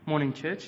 Morning, church.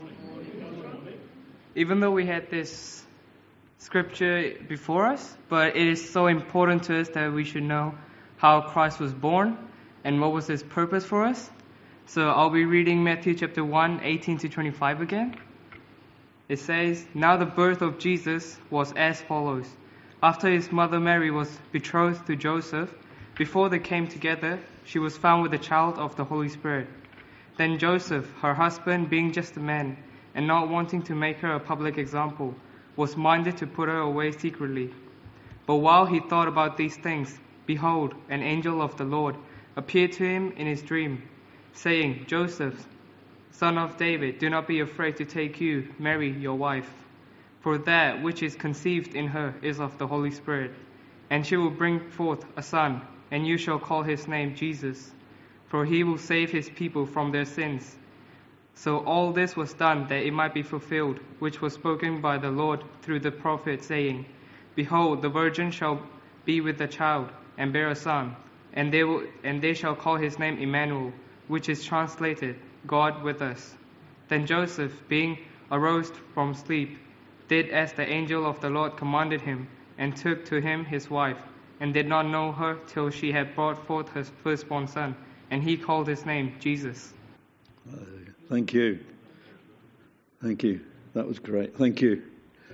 Even though we had this scripture before us, but it is so important to us that we should know how Christ was born and what was his purpose for us. So I'll be reading Matthew chapter 1, 18 to 25 again. It says, "Now the birth of Jesus was as follows. After his mother Mary was betrothed to Joseph, before they came together, she was found with the child of the Holy Spirit. Then Joseph, her husband, being just a man, and not wanting to make her a public example, was minded to put her away secretly. But while he thought about these things, behold, an angel of the Lord appeared to him in his dream, saying, 'Joseph, son of David, do not be afraid to take you, Mary, your wife. For that which is conceived in her is of the Holy Spirit. And she will bring forth a son, and you shall call his name Jesus. For he will save his people from their sins.' So all this was done that it might be fulfilled, which was spoken by the Lord through the prophet, saying, 'Behold, the virgin shall be with a child, and bear a son, and they shall call his name Emmanuel,' which is translated, God with us. Then Joseph, being aroused from sleep, did as the angel of the Lord commanded him, and took to him his wife, and did not know her till she had brought forth her firstborn son, and he called his name Jesus." Thank you. Thank you. That was great. Thank you.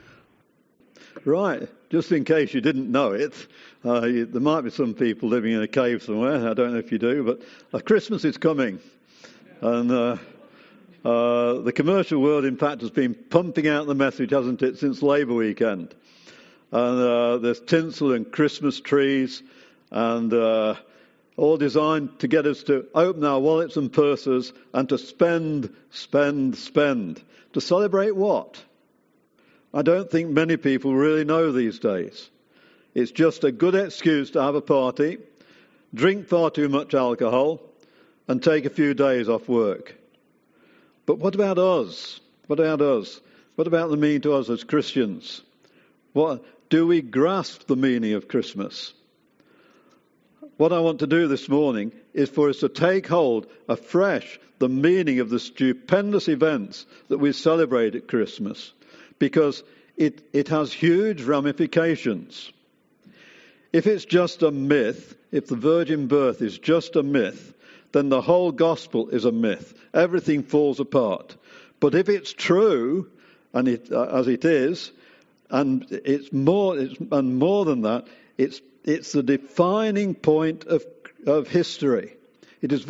Right, just in case you didn't know it, there might be some people living in a cave somewhere. I don't know if you do, but Christmas is coming. And the commercial world, in fact, has been pumping out the message, hasn't it, since Labour weekend. And there's tinsel and Christmas trees and all designed to get us to open our wallets and purses and to spend. To celebrate what? I don't think many people really know these days. It's just a good excuse to have a party, drink far too much alcohol, and take a few days off work. But what about us? What about us? What about the meaning to us as Christians? What do we grasp the meaning of Christmas? What I want to do this morning is for us to take hold afresh the meaning of the stupendous events that we celebrate at Christmas, because it has huge ramifications. If it's just a myth, if the virgin birth is just a myth, then the whole gospel is a myth. Everything falls apart. But if it's true, and as it is, and it's more than that, it's the defining point of history. It is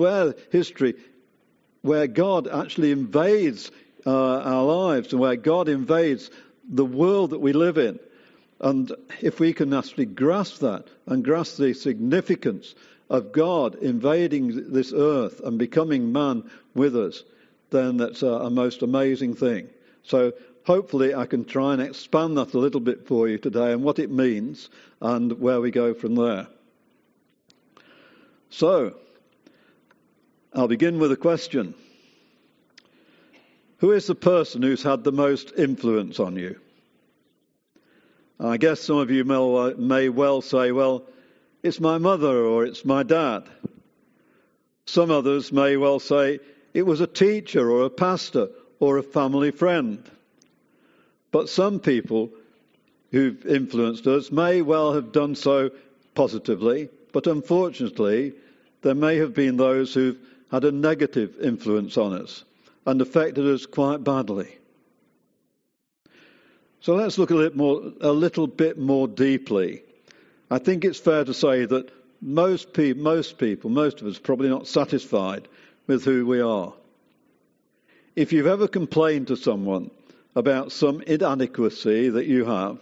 where God actually invades our lives, and where God invades the world that we live in. And if we can actually grasp that and grasp the significance of God invading this earth and becoming man with us, then that's a most amazing thing. So hopefully I can try and expand that a little bit for you today and what it means and where we go from there. So, I'll begin with a question. Who is the person who's had the most influence on you? I guess some of you may well say, well, it's my mother or it's my dad. Some others may well say it was a teacher or a pastor or a family friend. But some people who've influenced us may well have done so positively, but unfortunately there may have been those who've had a negative influence on us and affected us quite badly. So let's look a little bit more deeply. I think it's fair to say that most of us, probably not satisfied with who we are. If you've ever complained to someone about some inadequacy that you have,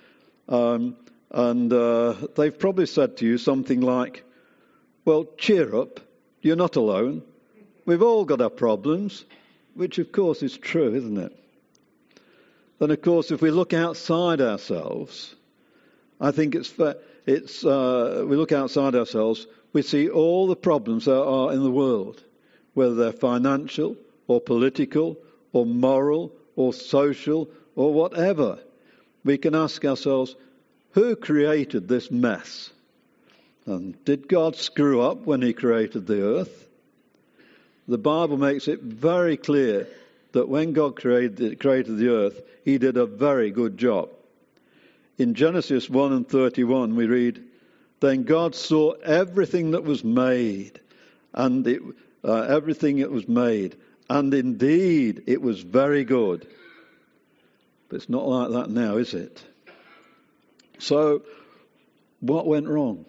and they've probably said to you something like, "Well, cheer up, you're not alone. We've all got our problems," which of course is true, isn't it? Then of course, if we look outside ourselves, I think it's fair. We look outside ourselves, we see all the problems there are in the world, whether they're financial or political or moral or social or whatever. We can ask ourselves, who created this mess? And did God screw up when he created the earth? The Bible makes it very clear that when God created the earth, he did a very good job. In Genesis 1:31 we read, "Then God saw everything that was made, and everything that was made, and indeed it was very good." But it's not like that now, is it? So, what went wrong?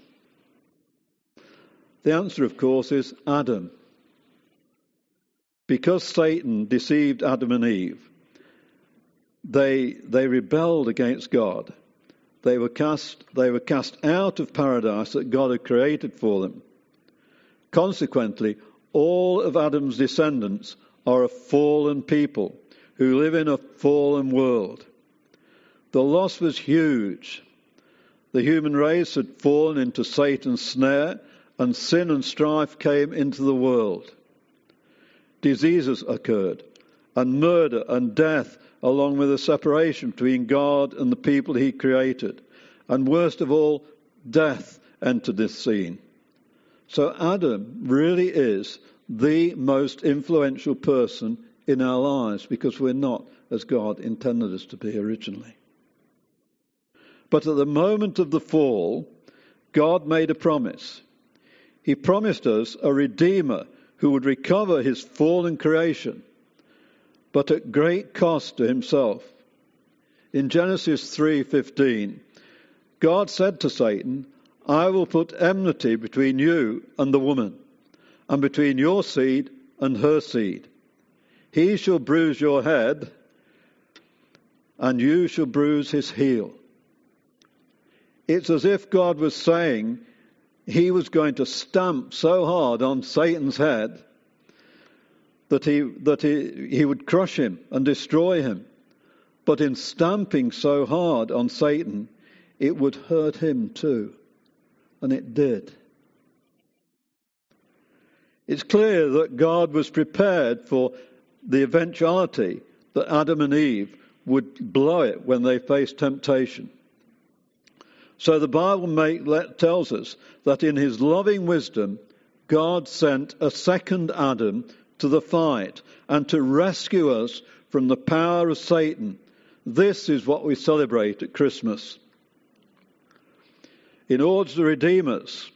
The answer, of course, is Adam. Because Satan deceived Adam and Eve, they rebelled against God. They were cast out of paradise that God had created for them. Consequently, all of Adam's descendants are a fallen people who live in a fallen world. The loss was huge. The human race had fallen into Satan's snare, and sin and strife came into the world. Diseases occurred, and murder and death, along with a separation between God and the people he created. And worst of all, death entered this scene. So Adam really is the most influential person in our lives, because we're not as God intended us to be originally. But at the moment of the fall, God made a promise. He promised us a Redeemer who would recover his fallen creation, but at great cost to himself. In Genesis 3:15, God said to Satan, "I will put enmity between you and the woman, and between your seed and her seed. He shall bruise your head, and you shall bruise his heel." It's as if God was saying he was going to stamp so hard on Satan's head that he would crush him and destroy him. But in stamping so hard on Satan, it would hurt him too. And it did. It's clear that God was prepared for the eventuality that Adam and Eve would blow it when they faced temptation. So the Bible tells us that in his loving wisdom, God sent a second Adam to the fight and to rescue us from the power of Satan. This is what we celebrate at Christmas. In order to redeem us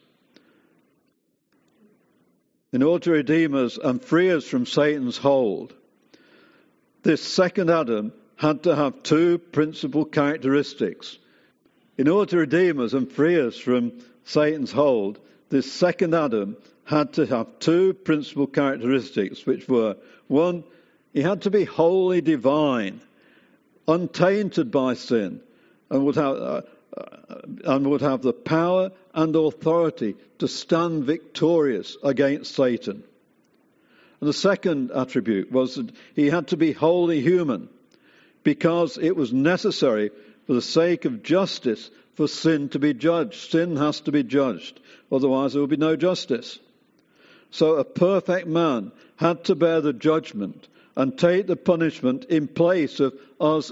and free us from Satan's hold, this second Adam had to have two principal characteristics. In order to redeem us and free us from Satan's hold, this second Adam had to have two principal characteristics, which were, one, he had to be wholly divine, untainted by sin, and would have the power and authority to stand victorious against Satan. And the second attribute was that he had to be wholly human, because it was necessary for the sake of justice for sin to be judged. Sin has to be judged, otherwise there will be no justice. So a perfect man had to bear the judgment and take the punishment in place of us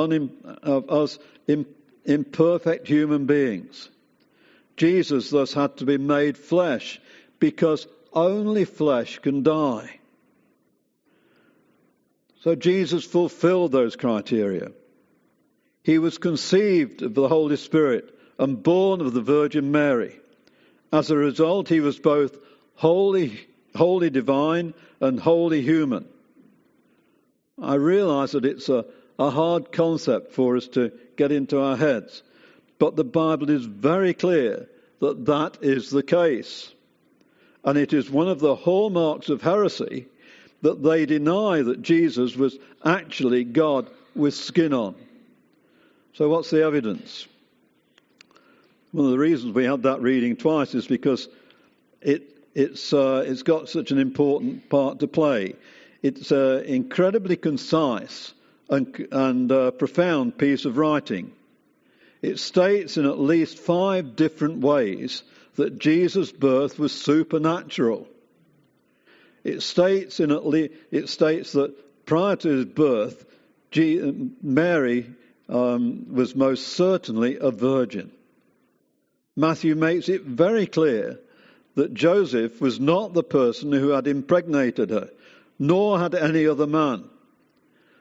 imperfect human beings. Jesus thus had to be made flesh, because only flesh can die. So Jesus fulfilled those criteria. He was conceived of the Holy Spirit and born of the Virgin Mary. As a result, he was both wholly divine and wholly human. I realise that it's a hard concept for us to get into our heads, but the Bible is very clear that that is the case. And it is one of the hallmarks of heresy that they deny that Jesus was actually God with skin on. So what's the evidence? One of the reasons we had that reading twice is because it's got such an important part to play. It's an incredibly concise and profound piece of writing. It states in at least 5 different ways that Jesus' birth was supernatural. It states that prior to his birth, Mary was most certainly a virgin. Matthew makes it very clear that Joseph was not the person who had impregnated her, nor had any other man.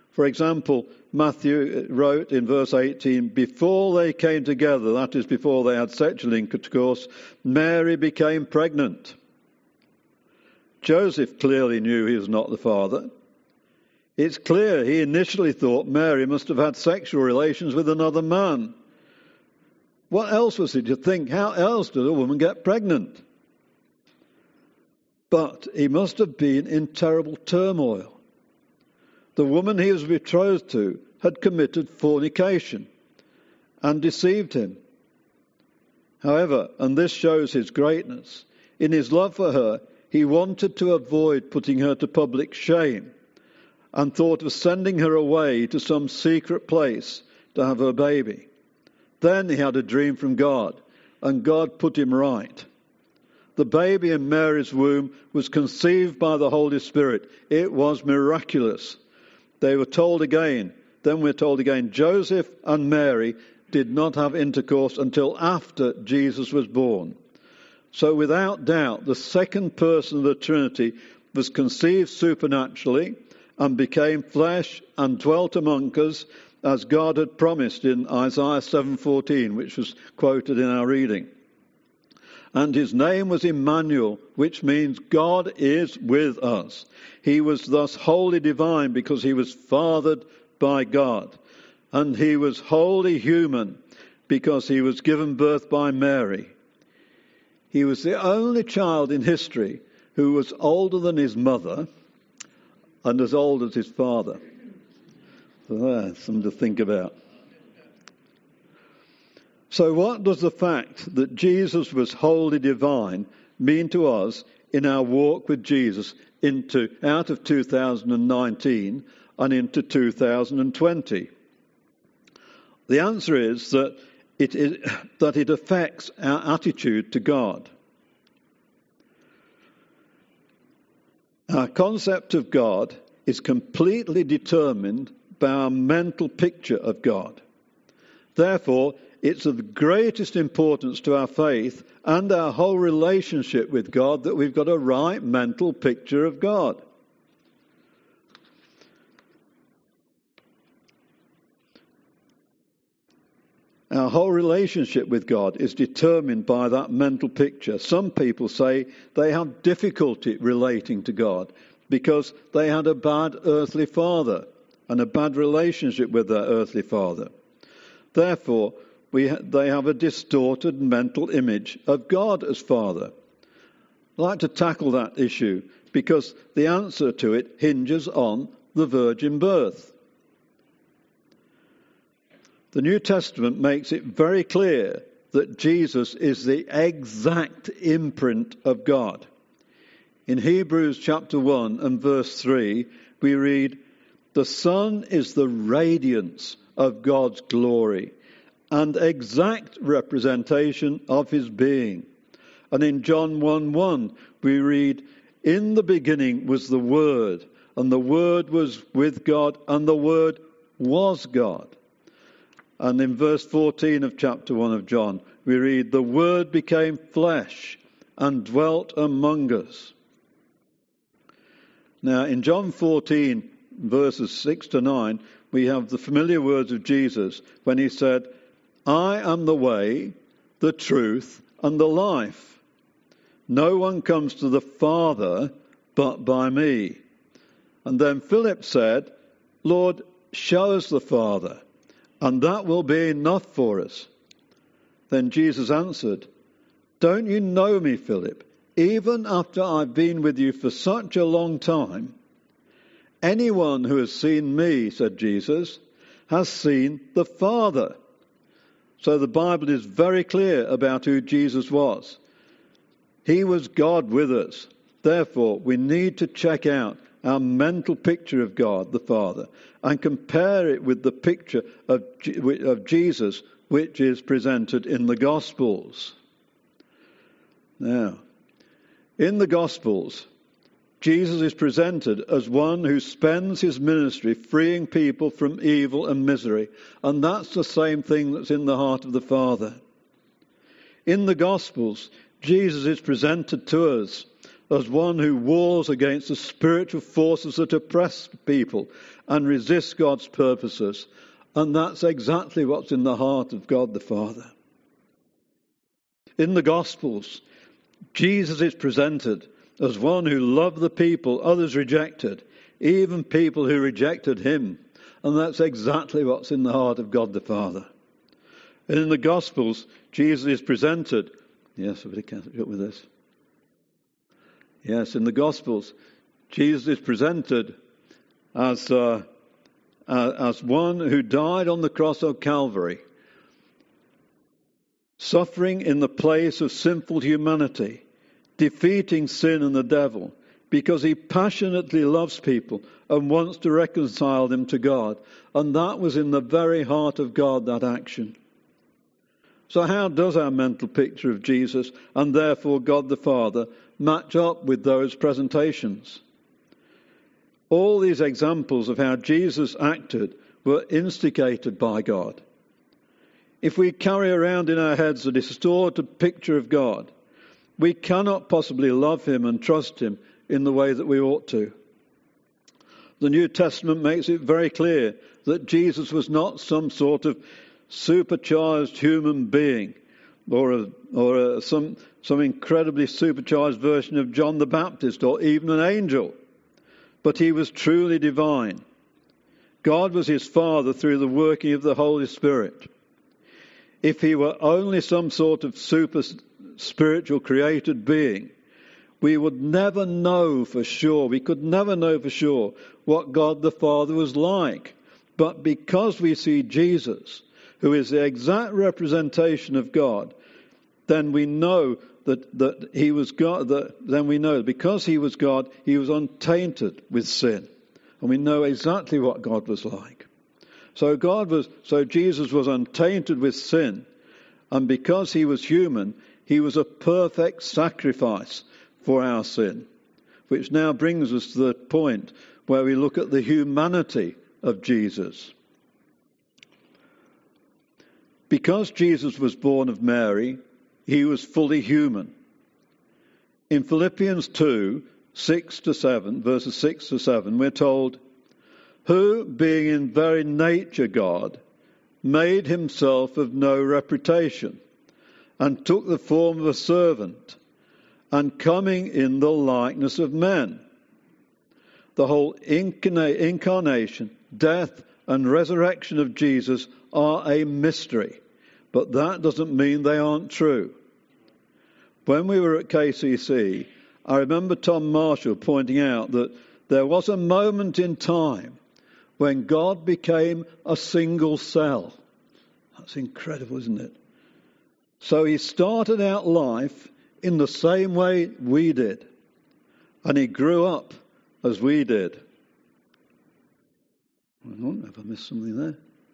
For example, Matthew wrote in verse 18, before they came together, that is, before they had sexual intercourse, Mary became pregnant. Joseph clearly knew he was not the father. It's clear he initially thought Mary must have had sexual relations with another man. What else was he to think? How else does a woman get pregnant? But he must have been in terrible turmoil. The woman he was betrothed to had committed fornication and deceived him. However, and this shows his greatness, in his love for her, he wanted to avoid putting her to public shame and thought of sending her away to some secret place to have her baby. Then he had a dream from God, and God put him right. The baby in Mary's womb was conceived by the Holy Spirit. It was miraculous. They were told again, then we're told again, Joseph and Mary did not have intercourse until after Jesus was born. So without doubt, the second person of the Trinity was conceived supernaturally and became flesh and dwelt among us as God had promised in Isaiah 7:14, which was quoted in our reading. And his name was Emmanuel, which means God is with us. He was thus wholly divine because he was fathered by God. And he was wholly human because he was given birth by Mary. He was the only child in history who was older than his mother and as old as his father. So that's something to think about. So what does the fact that Jesus was wholly divine mean to us in our walk with Jesus out of 2019 and into 2020? The answer is that it affects our attitude to God. Our concept of God is completely determined by our mental picture of God. Therefore, it's of the greatest importance to our faith and our whole relationship with God that we've got a right mental picture of God. Our whole relationship with God is determined by that mental picture. Some people say they have difficulty relating to God because they had a bad earthly father and a bad relationship with their earthly father. Therefore, they have a distorted mental image of God as Father. I'd like to tackle that issue because the answer to it hinges on the virgin birth. The New Testament makes it very clear that Jesus is the exact imprint of God. In Hebrews chapter 1 and verse 3, we read, "The Son is the radiance of God's glory and exact representation of his being." And in John 1:1 we read, "In the beginning was the Word, and the Word was with God, and the Word was God." And in verse 14 of chapter 1 of John, we read, "The Word became flesh and dwelt among us." Now in John 14, verses 6 to 9, we have the familiar words of Jesus when he said, "I am the way, the truth, and the life. No one comes to the Father but by me." And then Philip said, "Lord, show us the Father, and that will be enough for us." Then Jesus answered, "Don't you know me, Philip, even after I've been with you for such a long time? Anyone who has seen me," said Jesus, "has seen the Father." So the Bible is very clear about who Jesus was. He was God with us. Therefore, we need to check out our mental picture of God the Father and compare it with the picture of Jesus, which is presented in the Gospels. Now, in the Gospels, Jesus is presented as one who spends his ministry freeing people from evil and misery. And that's the same thing that's in the heart of the Father. In the Gospels, Jesus is presented to us as one who wars against the spiritual forces that oppress people and resist God's purposes. And that's exactly what's in the heart of God the Father. In the Gospels, Jesus is presented as one who loved the people others rejected, even people who rejected him. And that's exactly what's in the heart of God the Father. And in the Gospels, Jesus is presented. Yes, somebody can't up with this. Yes, in the Gospels, Jesus is presented as one who died on the cross of Calvary, suffering in the place of sinful humanity, defeating sin and the devil, because he passionately loves people and wants to reconcile them to God. And that was in the very heart of God, that action. So how does our mental picture of Jesus, and therefore God the Father, match up with those presentations? All these examples of how Jesus acted were instigated by God. If we carry around in our heads a distorted picture of God, we cannot possibly love him and trust him in the way that we ought to. The New Testament makes it very clear that Jesus was not some sort of supercharged human being or some incredibly supercharged version of John the Baptist or even an angel. But he was truly divine. God was his Father through the working of the Holy Spirit. If he were only some sort of super spiritual created being, we would never know for sure. We could never know for sure what God the Father was like. But because we see Jesus, who is the exact representation of God, then we know that he was God. Then we know because he was God, he was untainted with sin, and we know exactly what God was like. So Jesus was untainted with sin, and because he was human, he was a perfect sacrifice for our sin. Which now brings us to the point where we look at the humanity of Jesus. Because Jesus was born of Mary, he was fully human. In Philippians 2, 6-7, verses 6-7, we're told, who, being in very nature God, made himself of no reputation, and took the form of a servant, and coming in the likeness of men. The whole incarnation, death, and resurrection of Jesus are a mystery, but that doesn't mean they aren't true. When we were at KCC, I remember Tom Marshall pointing out that there was a moment in time when God became a single cell. That's incredible, isn't it? So he started out life in the same way we did, and he grew up as we did. I don't know if I missed something there.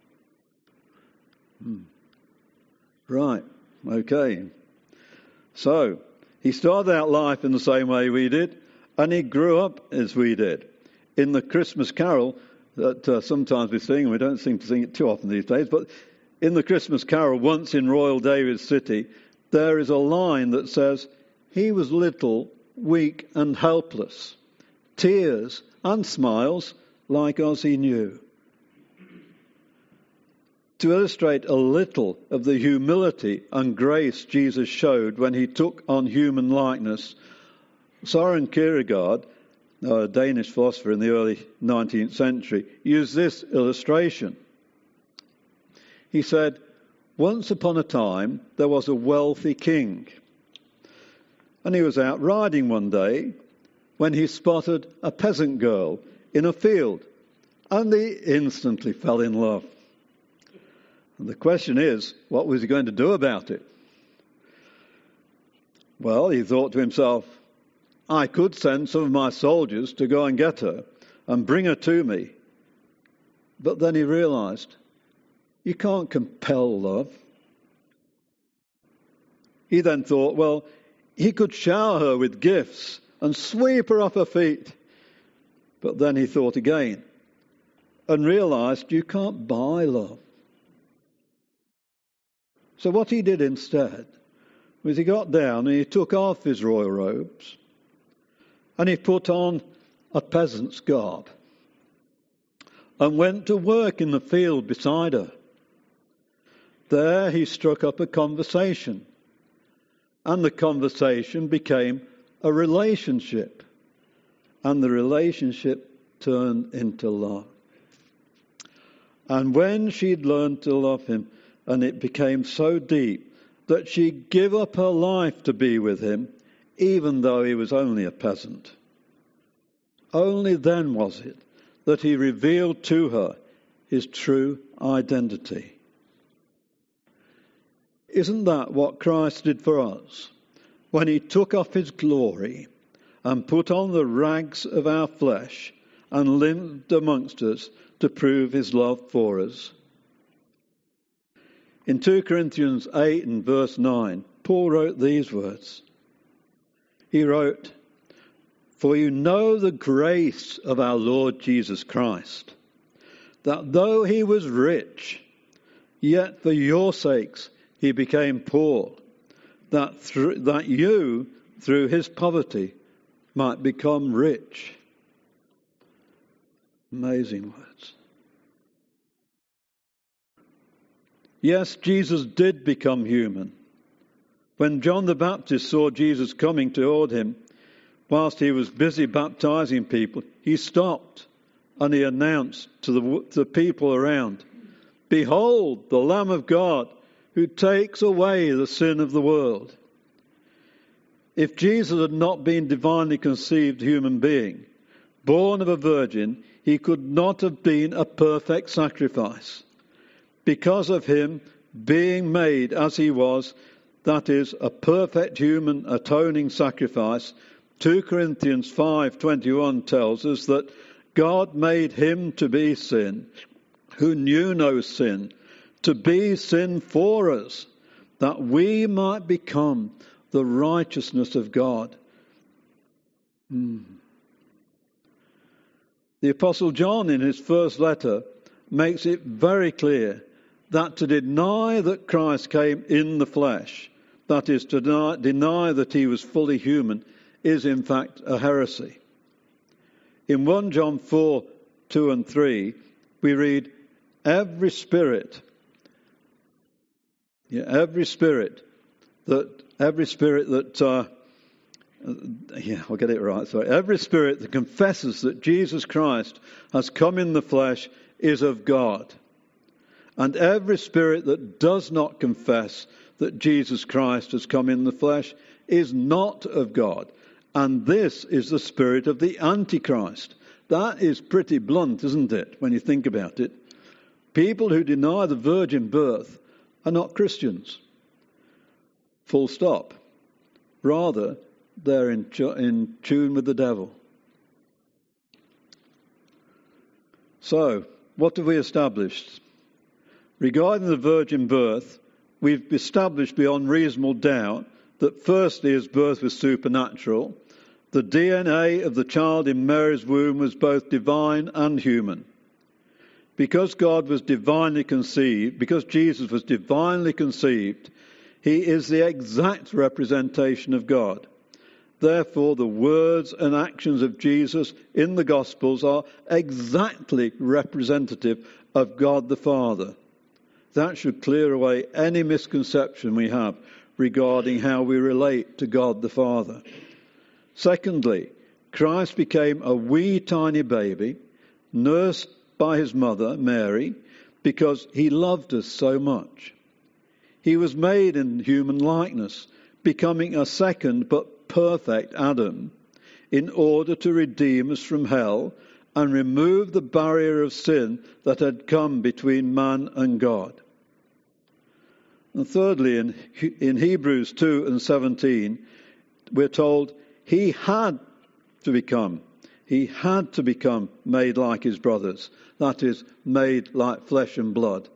Right, okay. So, he started out life in the same way we did, and he grew up as we did. In the Christmas carol that sometimes we sing, and we don't seem to sing it too often these days, but in the Christmas carol, Once in Royal David's City, there is a line that says, he was little, weak and helpless, tears and smiles like us he knew. To illustrate a little of the humility and grace Jesus showed when he took on human likeness, Søren Kierkegaard, a Danish philosopher in the early 19th century, used this illustration. He said, once upon a time there was a wealthy king, and he was out riding one day when he spotted a peasant girl in a field, and he instantly fell in love. And the question is, what was he going to do about it? Well, he thought to himself, I could send some of my soldiers to go and get her and bring her to me. But then he realized, you can't compel love. He then thought, well, he could shower her with gifts and sweep her off her feet. But then he thought again and realized you can't buy love. So what he did instead was he got down and he took off his royal robes and he put on a peasant's garb and went to work in the field beside her. There he struck up a conversation, and the conversation became a relationship, and the relationship turned into love. And when she'd learned to love him, and it became so deep that she gave up her life to be with him, even though he was only a peasant. Only then was it that he revealed to her his true identity. Isn't that what Christ did for us when he took off his glory and put on the rags of our flesh and lived amongst us to prove his love for us? In 2 Corinthians 8 and verse 9, Paul wrote these words. He wrote, "For you know the grace of our Lord Jesus Christ, that though he was rich, yet for your sakes he became poor, that you, through his poverty, might become rich." Amazing words. Yes, Jesus did become human. When John the Baptist saw Jesus coming toward him, whilst he was busy baptizing people, he stopped and he announced to the people around, "Behold, the Lamb of God who takes away the sin of the world." If Jesus had not been divinely conceived human being, born of a virgin, he could not have been a perfect sacrifice. Because of him being made as he was, that is, a perfect human atoning sacrifice, 2 Corinthians 5:21 tells us that God made him to be sin, who knew no sin, to be sin for us, that we might become the righteousness of God. The Apostle John, in his first letter, makes it very clear that to deny that Christ came in the flesh, that is, to deny that he was fully human, is in fact a heresy. In 1 John 4:2 and 3, we read, Every spirit that confesses that Jesus Christ has come in the flesh is of God. And every spirit that does not confess that Jesus Christ has come in the flesh is not of God. And this is the spirit of the Antichrist. That is pretty blunt, isn't it, when you think about it? People who deny the virgin birth are not Christians. Full stop. Rather, they're in tune with the devil. So, what have we established? Regarding the virgin birth, we've established beyond reasonable doubt that firstly his birth was supernatural. The DNA of the child in Mary's womb was both divine and human. Because God was divinely conceived, because Jesus was divinely conceived, he is the exact representation of God. Therefore, the words and actions of Jesus in the Gospels are exactly representative of God the Father. That should clear away any misconception we have regarding how we relate to God the Father. Secondly, Christ became a wee tiny baby, nursed by his mother, Mary, because he loved us so much. He was made in human likeness, becoming a second but perfect Adam, in order to redeem us from hell and remove the barrier of sin that had come between man and God. And thirdly, in Hebrews 2 and 17, we're told he had to become made like his brothers. That is, made like flesh and blood.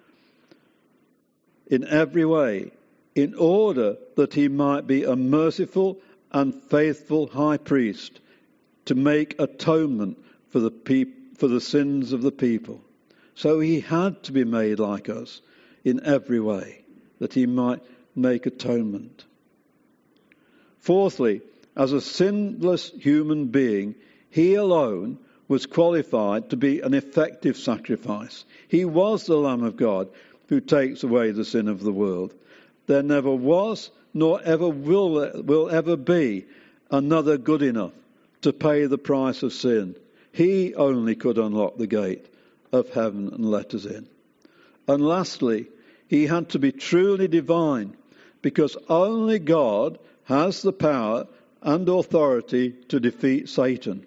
In every way, in order that he might be a merciful and faithful high priest to make atonement for the sins of the people. So he had to be made like us in every way, that he might make atonement. Fourthly, as a sinless human being, he alone was qualified to be an effective sacrifice. He was the Lamb of God who takes away the sin of the world. There never was, nor ever will ever be, another good enough to pay the price of sin. He only could unlock the gate of heaven and let us in. And lastly, he had to be truly divine, because only God has the power and authority to defeat Satan.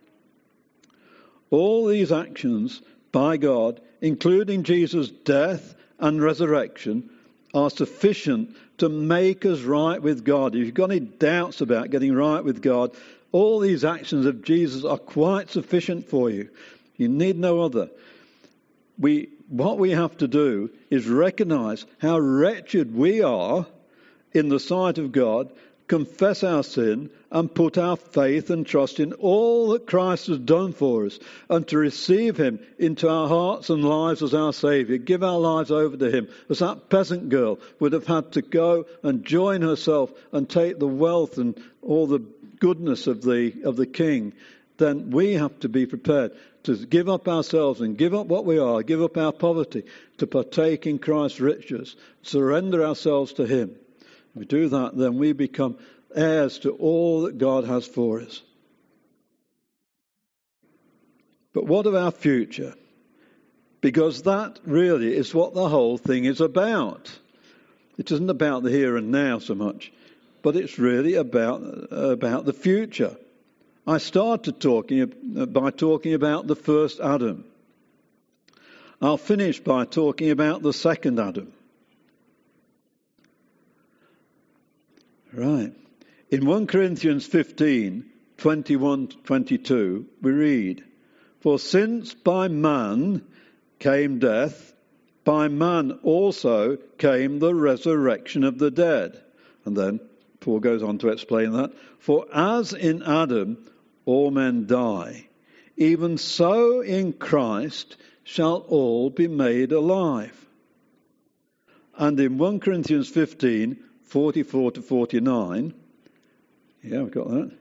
All these actions by God, including Jesus' death and resurrection, are sufficient to make us right with God. If you've got any doubts about getting right with God, all these actions of Jesus are quite sufficient for you. You need no other. What we have to do is recognize how wretched we are in the sight of God, confess our sin, and put our faith and trust in all that Christ has done for us, and to receive him into our hearts and lives as our Saviour. Give our lives over to him, as that peasant girl would have had to go and join herself and take the wealth and all the goodness of the king. Then we have to be prepared to give up ourselves and give up what we are, give up our poverty, to partake in Christ's riches, surrender ourselves to him. If we do that, then we become heirs to all that God has for us. But what of our future? Because that really is what the whole thing is about. It isn't about the here and now so much, but it's really about the future. I started by talking about the first Adam. I'll finish by talking about the second Adam. Right. In 1 Corinthians 15, 21-22, we read, "For since by man came death, by man also came the resurrection of the dead." And then Paul goes on to explain that. "For as in Adam all men die, even so in Christ shall all be made alive." And in 1 Corinthians 15, 44-49, yeah, we've got that.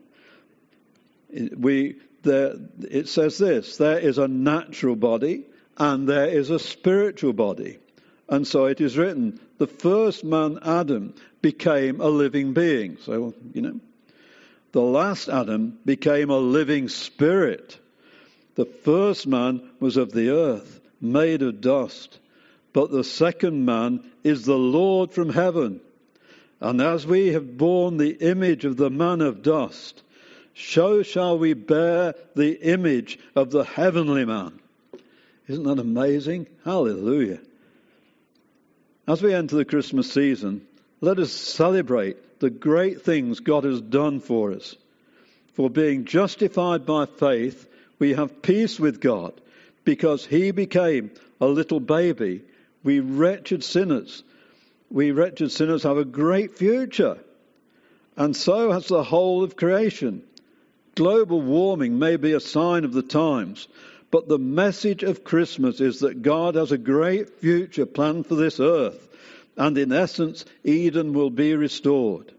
It says this: there is a natural body and there is a spiritual body. And so it is written, the first man, Adam, became a living being. So, the last Adam became a living spirit. The first man was of the earth, made of dust. But the second man is the Lord from heaven. And as we have borne the image of the man of dust, so shall we bear the image of the heavenly man. Isn't that amazing? Hallelujah. As we enter the Christmas season, let us celebrate the great things God has done for us. For being justified by faith, we have peace with God, because he became a little baby. We wretched sinners have a great future. And so has the whole of creation. Global warming may be a sign of the times, but the message of Christmas is that God has a great future planned for this earth. And in essence, Eden will be restored.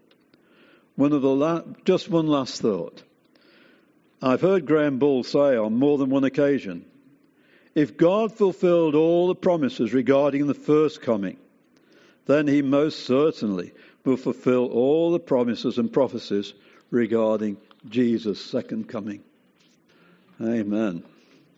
Just one last thought. I've heard Graham Bull say on more than one occasion, if God fulfilled all the promises regarding the first coming, then he most certainly will fulfill all the promises and prophecies regarding Jesus' second coming. Amen.